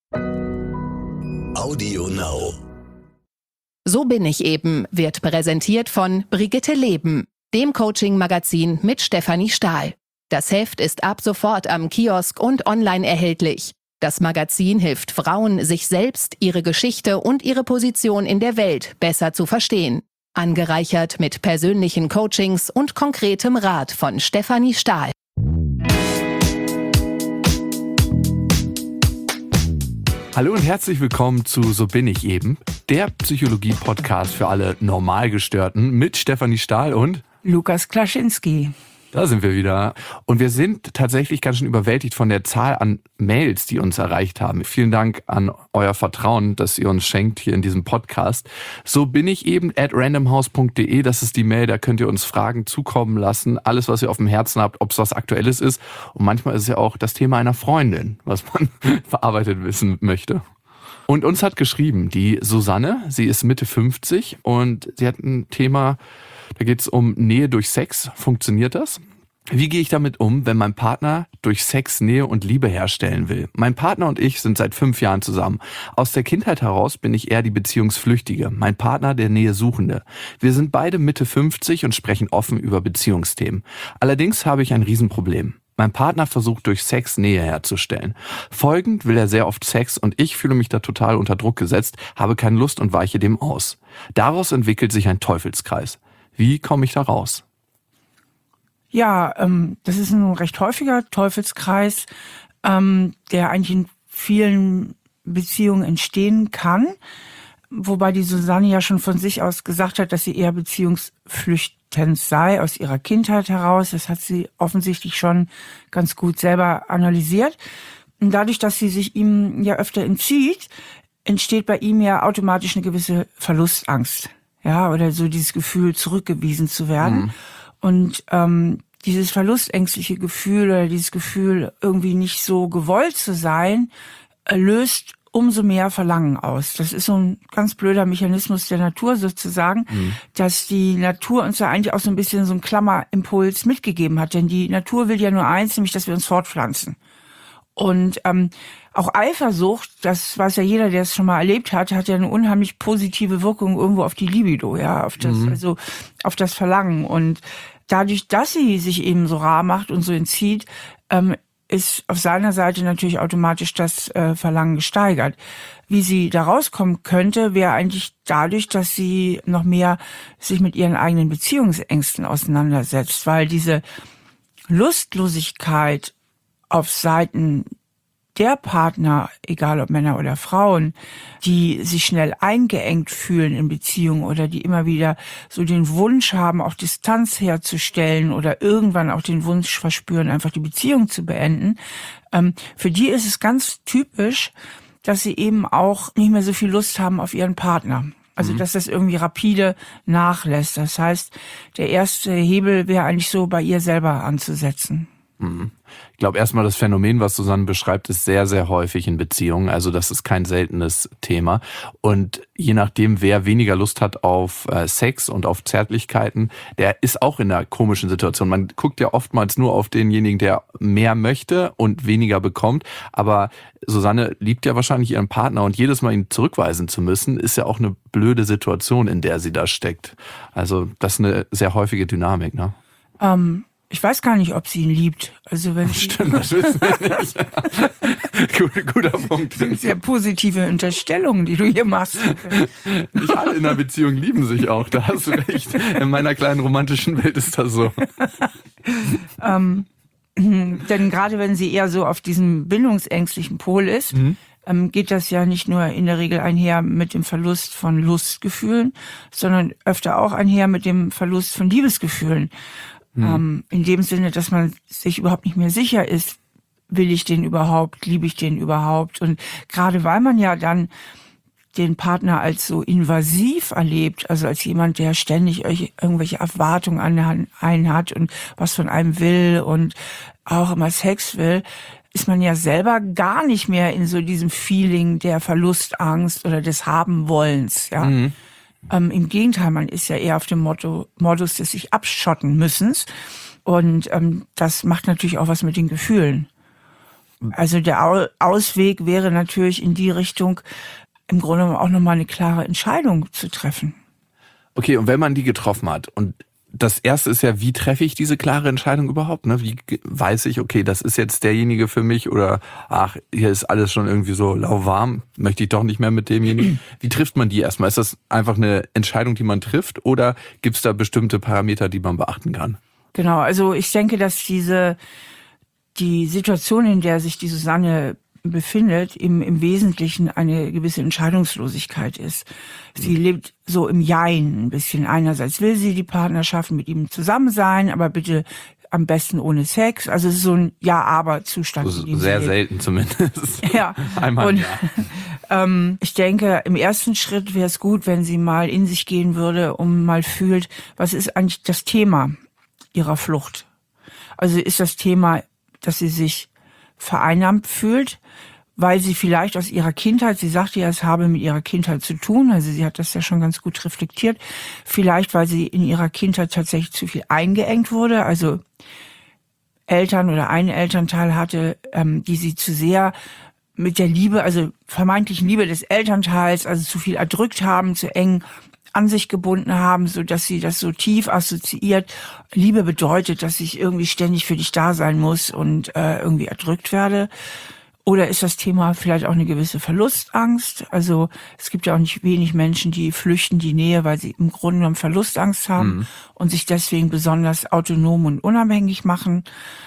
Audio Now. So bin ich eben wird präsentiert von Brigitte Leben, dem Coaching-Magazin mit Stefanie Stahl. Das Heft ist ab sofort am Kiosk und online erhältlich. Das Magazin hilft Frauen, sich selbst, ihre Geschichte und ihre Position in der Welt besser zu verstehen. Angereichert mit persönlichen Coachings und konkretem Rat von Stefanie Stahl. Hallo und herzlich willkommen zu So bin ich eben, der Psychologie-Podcast für alle Normalgestörten mit Stefanie Stahl und Lukas Klaschinski. Da sind wir wieder. Und wir sind tatsächlich ganz schön überwältigt von der Zahl an Mails, die uns erreicht haben. Vielen Dank an euer Vertrauen, das ihr uns schenkt hier in diesem Podcast. So bin ich eben @randomhouse.de. Das ist die Mail, da könnt ihr uns Fragen zukommen lassen. Alles, was ihr auf dem Herzen habt, ob es was Aktuelles ist. Und manchmal ist es ja auch das Thema einer Freundin, was man verarbeitet wissen möchte. Und uns hat geschrieben die Susanne, sie ist Mitte 50 und sie hat ein Thema, da geht es um Nähe durch Sex. Funktioniert das? Wie gehe ich damit um, wenn mein Partner durch Sex Nähe und Liebe herstellen will? Mein Partner und ich sind seit 5 Jahren zusammen. Aus der Kindheit heraus bin ich eher die Beziehungsflüchtige, mein Partner der Nähesuchende. Wir sind beide Mitte 50 und sprechen offen über Beziehungsthemen. Allerdings habe ich ein Riesenproblem. Mein Partner versucht durch Sex Nähe herzustellen. Folgend will er sehr oft Sex und ich fühle mich da total unter Druck gesetzt, habe keine Lust und weiche dem aus. Daraus entwickelt sich ein Teufelskreis. Wie komme ich da raus? Ja, das ist ein recht häufiger Teufelskreis, der eigentlich in vielen Beziehungen entstehen kann. Wobei die Susanne ja schon von sich aus gesagt hat, dass sie eher beziehungsflüchtend sei aus ihrer Kindheit heraus. Das hat sie offensichtlich schon ganz gut selber analysiert. Und dadurch, dass sie sich ihm ja öfter entzieht, entsteht bei ihm ja automatisch eine gewisse Verlustangst. Ja, oder so dieses Gefühl, zurückgewiesen zu werden. Und dieses verlustängstliche Gefühl oder dieses Gefühl, irgendwie nicht so gewollt zu sein, löst umso mehr Verlangen aus. Das ist so ein ganz blöder Mechanismus der Natur sozusagen, dass die Natur uns ja eigentlich auch so ein bisschen so einen Klammerimpuls mitgegeben hat. Denn die Natur will ja nur eins, nämlich, dass wir uns fortpflanzen. Und auch Eifersucht, das weiß ja jeder, der es schon mal erlebt hat, hat ja eine unheimlich positive Wirkung irgendwo auf die Libido, ja, auf das, also auf das Verlangen. Und dadurch, dass sie sich eben so rar macht und so entzieht, ist auf seiner Seite natürlich automatisch das Verlangen gesteigert. Wie sie da rauskommen könnte, wäre eigentlich dadurch, dass sie noch mehr sich mit ihren eigenen Beziehungsängsten auseinandersetzt, weil diese Lustlosigkeit auf Seiten der Partner, egal ob Männer oder Frauen, die sich schnell eingeengt fühlen in Beziehungen oder die immer wieder so den Wunsch haben, auch Distanz herzustellen oder irgendwann auch den Wunsch verspüren, einfach die Beziehung zu beenden, für die ist es ganz typisch, dass sie eben auch nicht mehr so viel Lust haben auf ihren Partner. Also, dass das irgendwie rapide nachlässt. Das heißt, der erste Hebel wäre eigentlich so bei ihr selber anzusetzen. Ich glaube, erstmal das Phänomen, was Susanne beschreibt, ist sehr, sehr häufig in Beziehungen. Also das ist kein seltenes Thema. Und je nachdem, wer weniger Lust hat auf Sex und auf Zärtlichkeiten, der ist auch in einer komischen Situation. Man guckt ja oftmals nur auf denjenigen, der mehr möchte und weniger bekommt. Aber Susanne liebt ja wahrscheinlich ihren Partner und jedes Mal ihn zurückweisen zu müssen, ist ja auch eine blöde Situation, in der sie da steckt. Also das ist eine sehr häufige Dynamik, ne? Ich weiß gar nicht, ob sie ihn liebt. Also wenn Stimmt, das wissen wir nicht. Guter Punkt. Das sind sehr positive Unterstellungen, die du hier machst. Nicht alle in einer Beziehung lieben sich auch, da hast du recht. In meiner kleinen romantischen Welt ist das so. Denn gerade wenn sie eher so auf diesem bindungsängstlichen Pol ist, geht das ja nicht nur in der Regel einher mit dem Verlust von Lustgefühlen, sondern öfter auch einher mit dem Verlust von Liebesgefühlen. In dem Sinne, dass man sich überhaupt nicht mehr sicher ist, will ich den überhaupt, liebe ich den überhaupt? Und gerade weil man ja dann den Partner als so invasiv erlebt, also als jemand, der ständig irgendwelche Erwartungen an einen hat und was von einem will und auch immer Sex will, ist man ja selber gar nicht mehr in so diesem Feeling der Verlustangst oder des Haben-Wollens, ja. Im Gegenteil, man ist ja eher auf dem Modus des sich abschotten müssens. Und das macht natürlich auch was mit den Gefühlen. Also der Ausweg wäre natürlich in die Richtung, im Grunde genommen auch nochmal eine klare Entscheidung zu treffen. Okay, und wenn man die getroffen hat, und das erste ist ja, wie treffe ich diese klare Entscheidung überhaupt? Ne? Wie weiß ich, okay, das ist jetzt derjenige für mich, oder ach, hier ist alles schon irgendwie so lauwarm, möchte ich doch nicht mehr mit demjenigen. Wie trifft man die erstmal? Ist das einfach eine Entscheidung, die man trifft, oder gibt es da bestimmte Parameter, die man beachten kann? Genau, also ich denke, dass die Situation, in der sich die Susanne befindet, im Wesentlichen eine gewisse Entscheidungslosigkeit ist. Sie lebt so im Jein ein bisschen. Einerseits will sie die Partnerschaft mit ihm zusammen sein, aber bitte am besten ohne Sex. Also es ist so ein Ja-Aber-Zustand. Also sehr selten zumindest. Ja. Einmal Und ja. Ich denke, im ersten Schritt wäre es gut, wenn sie mal in sich gehen würde und mal fühlt, was ist eigentlich das Thema ihrer Flucht? Also ist das Thema, dass sie sich vereinnahmt fühlt, weil sie vielleicht aus ihrer Kindheit, sie sagte ja, es habe mit ihrer Kindheit zu tun, also sie hat das ja schon ganz gut reflektiert, vielleicht weil sie in ihrer Kindheit tatsächlich zu viel eingeengt wurde, also Eltern oder einen Elternteil hatte, die sie zu sehr mit der Liebe, also vermeintlichen Liebe des Elternteils, also zu viel erdrückt haben, zu eng an sich gebunden haben, so dass sie das so tief assoziiert. Liebe bedeutet, dass ich irgendwie ständig für dich da sein muss und irgendwie erdrückt werde. Oder ist das Thema vielleicht auch eine gewisse Verlustangst? Also es gibt ja auch nicht wenig Menschen, die flüchten die Nähe, weil sie im Grunde genommen Verlustangst haben und sich deswegen besonders autonom und unabhängig machen.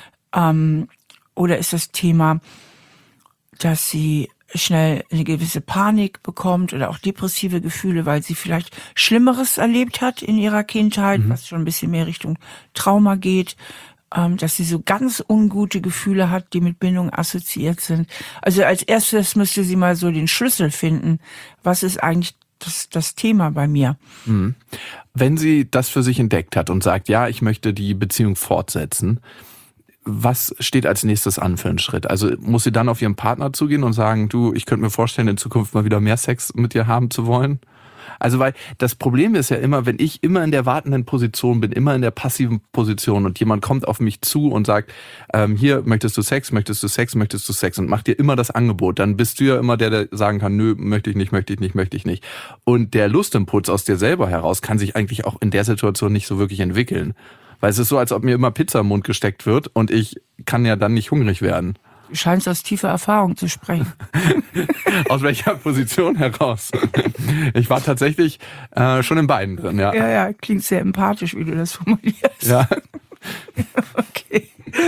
Oder ist das Thema, dass sie schnell eine gewisse Panik bekommt oder auch depressive Gefühle, weil sie vielleicht Schlimmeres erlebt hat in ihrer Kindheit, was schon ein bisschen mehr Richtung Trauma geht, dass sie so ganz ungute Gefühle hat, die mit Bindung assoziiert sind. Also als erstes müsste sie mal so den Schlüssel finden, was ist eigentlich das Thema bei mir. Wenn sie das für sich entdeckt hat und sagt, ja, ich möchte die Beziehung fortsetzen, was steht als nächstes an für einen Schritt? Also muss sie dann auf ihren Partner zugehen und sagen, du, ich könnte mir vorstellen, in Zukunft mal wieder mehr Sex mit dir haben zu wollen? Also weil das Problem ist ja immer, wenn ich immer in der wartenden Position bin, immer in der passiven Position und jemand kommt auf mich zu und sagt, hier, möchtest du Sex, möchtest du Sex, möchtest du Sex und macht dir immer das Angebot, dann bist du ja immer der, der sagen kann, nö, möchte ich nicht, möchte ich nicht, möchte ich nicht. Und der Lustimpuls aus dir selber heraus kann sich eigentlich auch in der Situation nicht so wirklich entwickeln. Weil es ist so, als ob mir immer Pizza im Mund gesteckt wird und ich kann ja dann nicht hungrig werden. Du scheinst aus tiefer Erfahrung zu sprechen. Aus welcher Position heraus? Ich war tatsächlich schon in beiden drin, ja. Ja, klingt sehr empathisch, wie du das formulierst. Ja. Okay.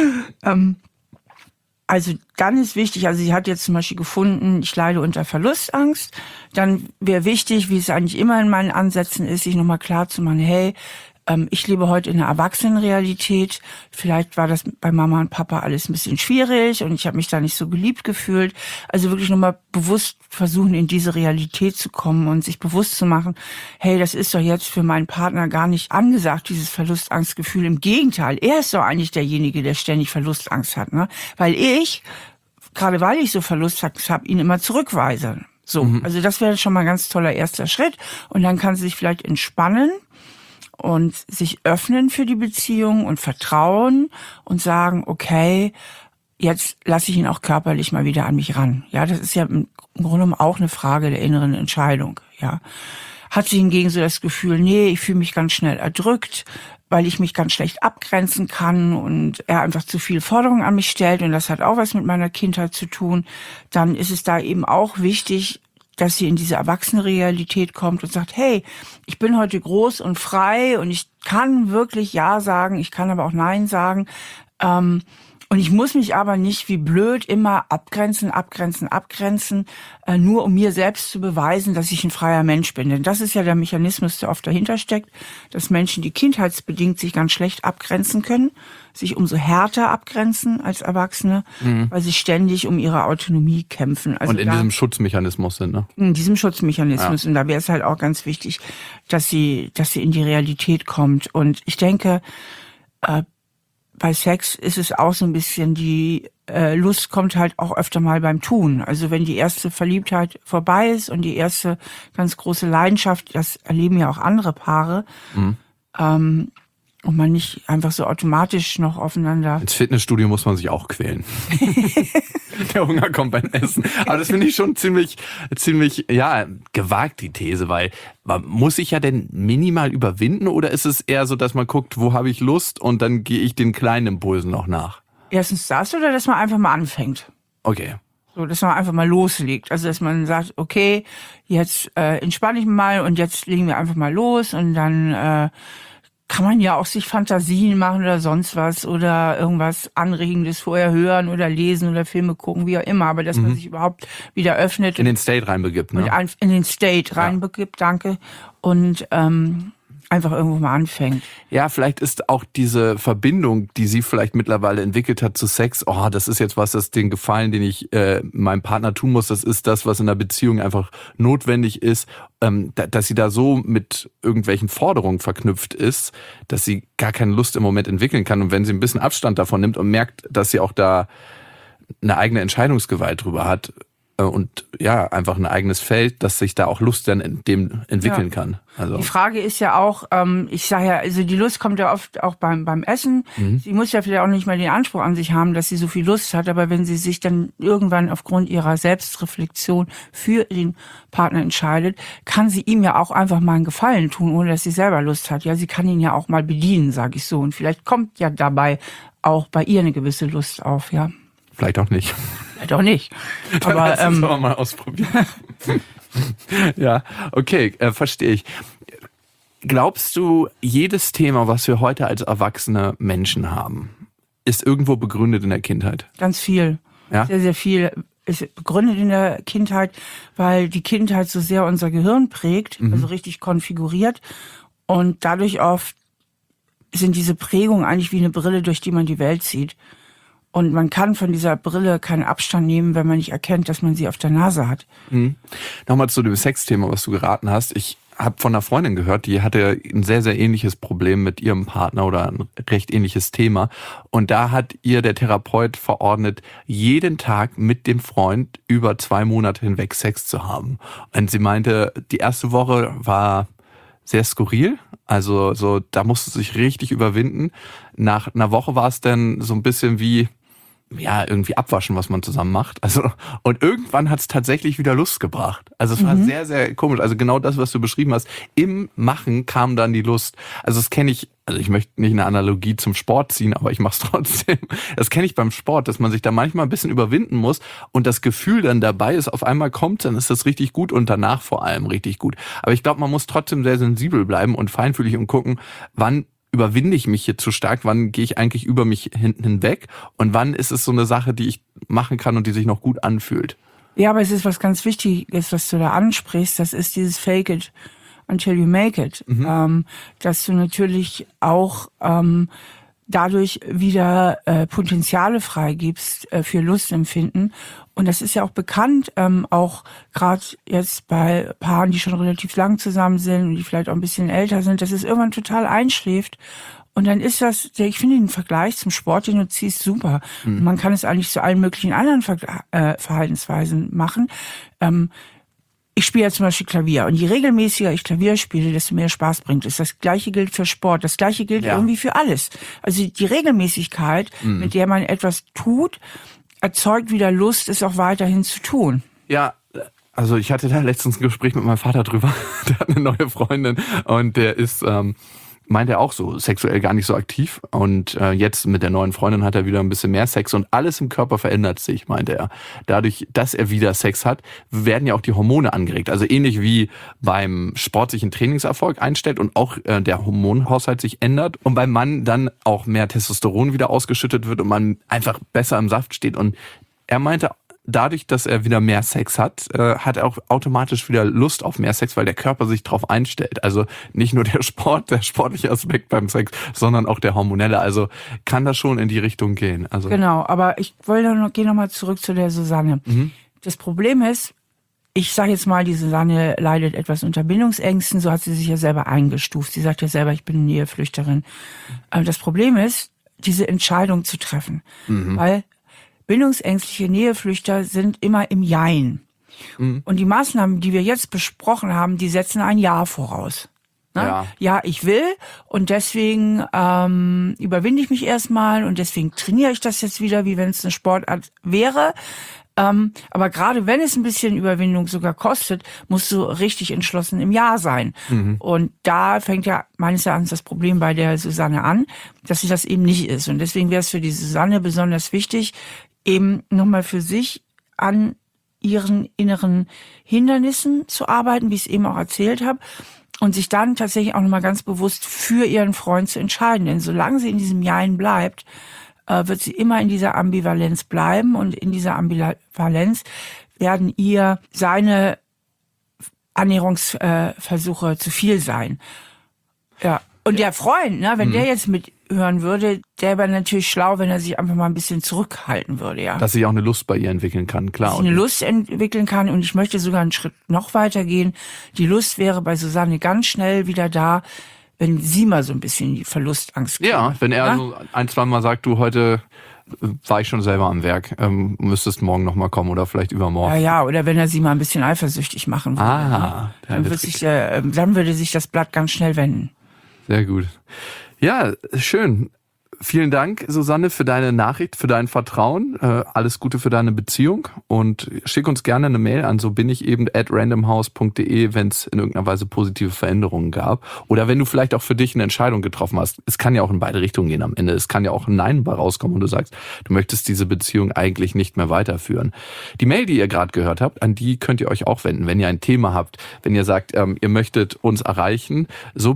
Also dann ist wichtig, also sie hat jetzt zum Beispiel gefunden, ich leide unter Verlustangst. Dann wäre wichtig, wie es eigentlich immer in meinen Ansätzen ist, sich nochmal klar zu machen, hey, ich lebe heute in einer Erwachsenenrealität. Vielleicht war das bei Mama und Papa alles ein bisschen schwierig und ich habe mich da nicht so geliebt gefühlt. Also wirklich nochmal bewusst versuchen, in diese Realität zu kommen und sich bewusst zu machen, hey, das ist doch jetzt für meinen Partner gar nicht angesagt, dieses Verlustangstgefühl. Im Gegenteil, er ist doch eigentlich derjenige, der ständig Verlustangst hat, ne? Weil ich, gerade weil ich so Verlustangst habe, ihn immer zurückweise. So, also das wäre schon mal ein ganz toller erster Schritt. Und dann kann sie sich vielleicht entspannen und sich öffnen für die Beziehung und vertrauen und sagen, okay, jetzt lasse ich ihn auch körperlich mal wieder an mich ran. Ja, das ist ja im Grunde genommen auch eine Frage der inneren Entscheidung. Ja, hat sie hingegen so das Gefühl, nee, ich fühle mich ganz schnell erdrückt, weil ich mich ganz schlecht abgrenzen kann und er einfach zu viel Forderungen an mich stellt und das hat auch was mit meiner Kindheit zu tun, dann ist es da eben auch wichtig, dass sie in diese Erwachsenenrealität kommt und sagt, hey, ich bin heute groß und frei und ich kann wirklich Ja sagen, ich kann aber auch Nein sagen. Und ich muss mich aber nicht wie blöd immer abgrenzen, nur um mir selbst zu beweisen, dass ich ein freier Mensch bin. Denn das ist ja der Mechanismus, der oft dahinter steckt, dass Menschen, die kindheitsbedingt sich ganz schlecht abgrenzen können, sich umso härter abgrenzen als Erwachsene, weil sie ständig um ihre Autonomie kämpfen. Also und in diesem Schutzmechanismus sind, ne? In diesem Schutzmechanismus. Ja. Und da wäre es halt auch ganz wichtig, dass sie in die Realität kommt. Und ich denke, bei Sex ist es auch so ein bisschen, die Lust kommt halt auch öfter mal beim Tun. Also wenn die erste Verliebtheit vorbei ist und die erste ganz große Leidenschaft, das erleben ja auch andere Paare, und man nicht einfach so automatisch noch aufeinander... Ins Fitnessstudio muss man sich auch quälen. Der Hunger kommt beim Essen. Aber das finde ich schon ziemlich, ja, gewagt, die These, weil man muss sich ja denn minimal überwinden oder ist es eher so, dass man guckt, wo habe ich Lust und dann gehe ich den kleinen Impulsen noch nach? Erstens das oder dass man einfach mal anfängt. Okay. So, dass man einfach mal loslegt. Also, dass man sagt, okay, jetzt entspanne ich mal und jetzt legen wir einfach mal los und dann kann man ja auch sich Fantasien machen oder sonst was oder irgendwas Anregendes vorher hören oder lesen oder Filme gucken, wie auch immer, aber dass man sich überhaupt wieder öffnet. In den State reinbegibt, ne? Und in den State reinbegibt, danke. Und einfach irgendwo mal anfängt. Ja, vielleicht ist auch diese Verbindung, die sie vielleicht mittlerweile entwickelt hat zu Sex, das ist jetzt was, das den Gefallen, den ich meinem Partner tun muss, das ist das, was in der Beziehung einfach notwendig ist, dass sie da so mit irgendwelchen Forderungen verknüpft ist, dass sie gar keine Lust im Moment entwickeln kann. Und wenn sie ein bisschen Abstand davon nimmt und merkt, dass sie auch da eine eigene Entscheidungsgewalt drüber hat, und ja, einfach ein eigenes Feld, dass sich da auch Lust dann in dem entwickeln kann. Also. Die Frage ist ja auch, ich sage ja, also die Lust kommt ja oft auch beim Essen. Sie muss ja vielleicht auch nicht mal den Anspruch an sich haben, dass sie so viel Lust hat, aber wenn sie sich dann irgendwann aufgrund ihrer Selbstreflexion für den Partner entscheidet, kann sie ihm ja auch einfach mal einen Gefallen tun, ohne dass sie selber Lust hat. Ja, sie kann ihn ja auch mal bedienen, sage ich so. Und vielleicht kommt ja dabei auch bei ihr eine gewisse Lust auf, ja. Vielleicht auch nicht. Vielleicht auch nicht. Aber lass uns aber mal ausprobieren. Ja, okay, verstehe ich. Glaubst du, jedes Thema, was wir heute als erwachsene Menschen haben, ist irgendwo begründet in der Kindheit? Ganz viel. Ja? Sehr, sehr viel ist begründet in der Kindheit, weil die Kindheit so sehr unser Gehirn prägt, also richtig konfiguriert. Und dadurch oft sind diese Prägungen eigentlich wie eine Brille, durch die man die Welt sieht. Und man kann von dieser Brille keinen Abstand nehmen, wenn man nicht erkennt, dass man sie auf der Nase hat. Nochmal zu dem Sexthema, was du geraten hast. Ich habe von einer Freundin gehört, die hatte ein sehr, sehr ähnliches Problem mit ihrem Partner oder ein recht ähnliches Thema. Und da hat ihr der Therapeut verordnet, jeden Tag mit dem Freund über 2 Monate hinweg Sex zu haben. Und sie meinte, die erste Woche war sehr skurril. Also so, da musste sie sich richtig überwinden. Nach einer Woche war es dann so ein bisschen wie, ja, irgendwie abwaschen, was man zusammen macht. Also, und irgendwann hat es tatsächlich wieder Lust gebracht. Also es war sehr, sehr komisch. Also genau das, was du beschrieben hast. Im Machen kam dann die Lust. Also das kenne ich, also ich möchte nicht eine Analogie zum Sport ziehen, aber ich mache es trotzdem. Das kenne ich beim Sport, dass man sich da manchmal ein bisschen überwinden muss und das Gefühl dann dabei ist, auf einmal kommt, dann ist das richtig gut und danach vor allem richtig gut. Aber ich glaube, man muss trotzdem sehr sensibel bleiben und feinfühlig und gucken, wann überwinde ich mich hier zu stark, wann gehe ich eigentlich über mich hinweg und wann ist es so eine Sache, die ich machen kann und die sich noch gut anfühlt. Ja, aber es ist was ganz Wichtiges, was du da ansprichst, das ist dieses Fake it until you make it. Dass du natürlich auch dadurch wieder Potenziale freigibst für Lustempfinden. Und das ist ja auch bekannt, auch gerade jetzt bei Paaren, die schon relativ lang zusammen sind und die vielleicht auch ein bisschen älter sind, dass es irgendwann total einschläft. Und dann ist das, ich finde den Vergleich zum Sport, den du ziehst, super. Und man kann es eigentlich zu allen möglichen anderen Verhaltensweisen machen. Ich spiele ja zum Beispiel Klavier und je regelmäßiger ich Klavier spiele, desto mehr Spaß bringt es. Das Gleiche gilt für Sport, das Gleiche gilt irgendwie für alles. Also die Regelmäßigkeit, mit der man etwas tut, erzeugt wieder Lust, es auch weiterhin zu tun. Ja, also ich hatte da letztens ein Gespräch mit meinem Vater drüber. Der hat eine neue Freundin und der ist, meint er auch so, sexuell gar nicht so aktiv. Und jetzt mit der neuen Freundin hat er wieder ein bisschen mehr Sex und alles im Körper verändert sich, meinte er. Dadurch, dass er wieder Sex hat, werden ja auch die Hormone angeregt. Also ähnlich wie beim Sport sich ein Trainingserfolg einstellt und auch der Hormonhaushalt sich ändert und beim Mann dann auch mehr Testosteron wieder ausgeschüttet wird und man einfach besser im Saft steht. Und er meinte, dadurch, dass er wieder mehr Sex hat, hat er auch automatisch wieder Lust auf mehr Sex, weil der Körper sich drauf einstellt. Also nicht nur der sportliche Aspekt beim Sex, sondern auch der hormonelle. Also kann das schon in die Richtung gehen. Also genau, aber ich gehe noch mal zurück zu der Susanne. Das Problem ist, ich sage jetzt mal, die Susanne leidet etwas unter Bindungsängsten, so hat sie sich ja selber eingestuft. Sie sagt ja selber, ich bin Näheflüchterin. Das Problem ist, diese Entscheidung zu treffen, weil bindungsängstliche Näheflüchter sind immer im Jein. Und die Maßnahmen, die wir jetzt besprochen haben, die setzen ein Ja voraus. Ja. Ja, ich will und deswegen überwinde ich mich erstmal und deswegen trainiere ich das jetzt wieder, wie wenn es eine Sportart wäre. Aber gerade wenn es ein bisschen Überwindung sogar kostet, musst du richtig entschlossen im Ja sein. Und da fängt ja meines Erachtens das Problem bei der Susanne an, dass sie das eben nicht ist. Und deswegen wäre es für die Susanne besonders wichtig, eben nochmal für sich an ihren inneren Hindernissen zu arbeiten, wie ich es eben auch erzählt habe. Und sich dann tatsächlich auch nochmal ganz bewusst für ihren Freund zu entscheiden. Denn solange sie in diesem Jein bleibt, wird sie immer in dieser Ambivalenz bleiben. Und in dieser Ambivalenz werden ihr seine Annäherungsversuche zu viel sein. Ja. Und der Freund, ne, wenn der jetzt mithören würde, der wäre natürlich schlau, wenn er sich einfach mal ein bisschen zurückhalten würde, ja. Dass sich auch eine Lust bei ihr entwickeln kann, klar. Dass sie eine Lust entwickeln kann und ich möchte sogar einen Schritt noch weiter gehen. Die Lust wäre bei Susanne ganz schnell wieder da, wenn sie mal so ein bisschen die Verlustangst kriegt. Ja, wenn er so ein, zwei Mal sagt, du, heute war ich schon selber am Werk, müsstest morgen noch mal kommen oder vielleicht übermorgen. Ja, oder wenn er sie mal ein bisschen eifersüchtig machen würde. Dann würde sich das Blatt ganz schnell wenden. Sehr gut. Ja, schön. Vielen Dank, Susanne, für deine Nachricht, für dein Vertrauen. Alles Gute für deine Beziehung und schick uns gerne eine Mail an sobinicheben@randomhouse.de, wenn es in irgendeiner Weise positive Veränderungen gab. Oder wenn du vielleicht auch für dich eine Entscheidung getroffen hast. Es kann ja auch in beide Richtungen gehen am Ende. Es kann ja auch ein Nein bei rauskommen und du sagst, du möchtest diese Beziehung eigentlich nicht mehr weiterführen. Die Mail, die ihr gerade gehört habt, an die könnt ihr euch auch wenden, wenn ihr ein Thema habt. Wenn ihr sagt, ihr möchtet uns erreichen,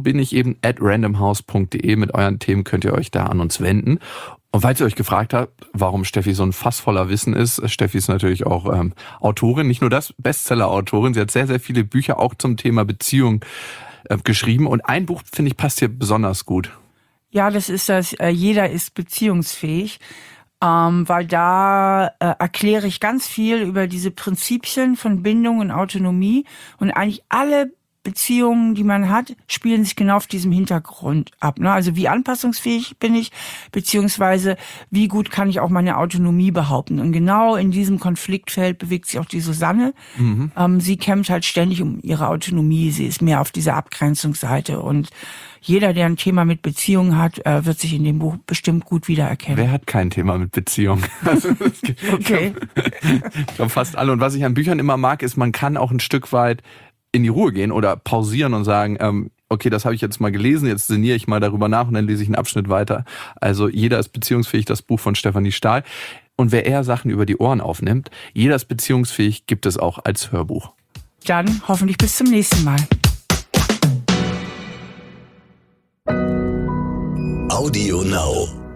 sobinicheben@randomhouse.de. Mit euren Themen könnt ihr euch da an uns wenden. Und falls ihr euch gefragt habt, warum Steffi so ein Fass voller Wissen ist, Steffi ist natürlich auch Autorin, nicht nur das, Bestseller-Autorin. Sie hat sehr, sehr viele Bücher auch zum Thema Beziehung geschrieben. Und ein Buch, finde ich, passt hier besonders gut. Ja, das ist das Jeder ist beziehungsfähig, weil da erkläre ich ganz viel über diese Prinzipien von Bindung und Autonomie und eigentlich alle Beziehungen, die man hat, spielen sich genau auf diesem Hintergrund ab. Ne? Also wie anpassungsfähig bin ich, beziehungsweise wie gut kann ich auch meine Autonomie behaupten. Und genau in diesem Konfliktfeld bewegt sich auch die Susanne. Sie kämpft halt ständig um ihre Autonomie. Sie ist mehr auf dieser Abgrenzungsseite. Und jeder, der ein Thema mit Beziehungen hat, wird sich in dem Buch bestimmt gut wiedererkennen. Wer hat kein Thema mit Beziehung? Okay. Ich glaube fast alle. Und was ich an Büchern immer mag, ist, man kann auch ein Stück weit in die Ruhe gehen oder pausieren und sagen, okay, das habe ich jetzt mal gelesen, jetzt sinniere ich mal darüber nach und dann lese ich einen Abschnitt weiter. Also Jeder ist beziehungsfähig, das Buch von Stefanie Stahl. Und wer eher Sachen über die Ohren aufnimmt, Jeder ist beziehungsfähig, gibt es auch als Hörbuch. Dann hoffentlich bis zum nächsten Mal. Audio Now.